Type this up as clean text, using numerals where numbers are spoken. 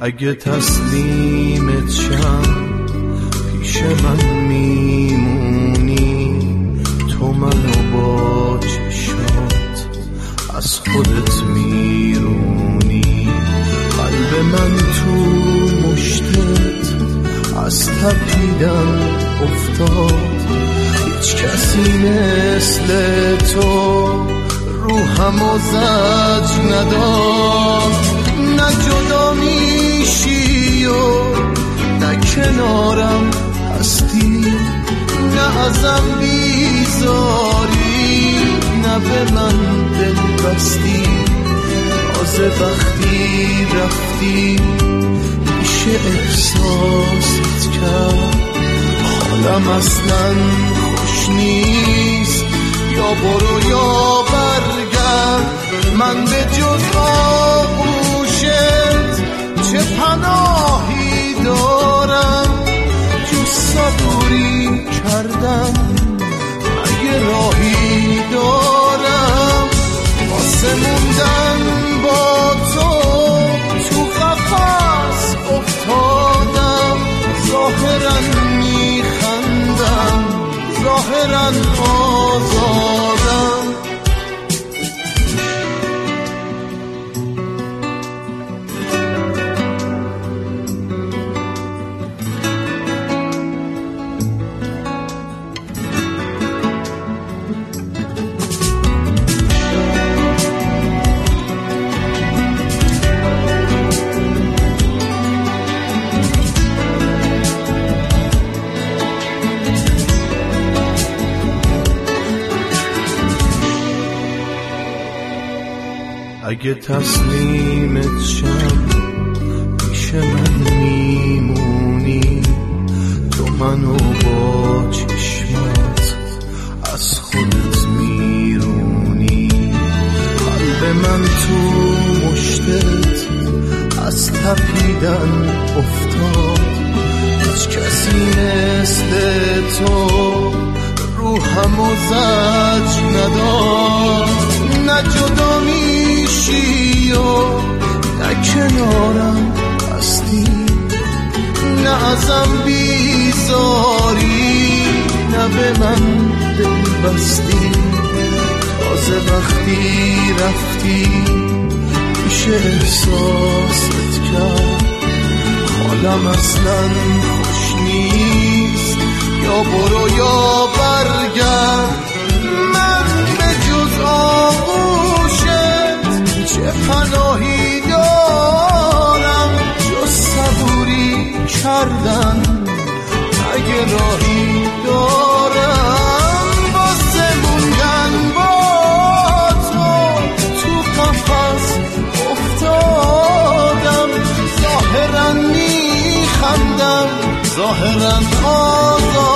اگه تسلیمت شم پیش من میمونی، تو منو با چشات از خودت میرونی. قلب من تو مشتت از تپیدن افتاد، هیچ کسی مثل تو روحمو زج نداد. نه جدا میشی و نه کنارم هستی، نه ازم بیزاری، نه به من دل بستی. تازه وقتی رفتی میشه احساست کرد، حالم اصلا خوش نیست. یا برو یا برگرد، من به جز آغوشت چه پناهی دارم. جو صبوری کردم اگه راهی دارم، واسه موندن با تو قفس افتادم. ظاهرا میخندم، ظاهرا آزادم. اگه تسلیمت شم پیش من میمونی، تو منو با چشمات از خودت میرونی. قلب من تو مشتت از تپیدن افتاد، هیچ کسی مثل تو روحمو زج نداد. نه جدا میشی و نه کنارم هستی، نه ازم بیزاری، نه به من دل بستی. تازه وقتی رفتی میشه احساست کرد، حالم اصلا خوش نیست. یا برو یا برگرد، من به جز آغوشت چه پناهی دارم. جز صبوری کردن اگه راهی دارم، واسه موندن با تو قفس افتادم. ظاهرا میخندم، ظاهرا آزادم.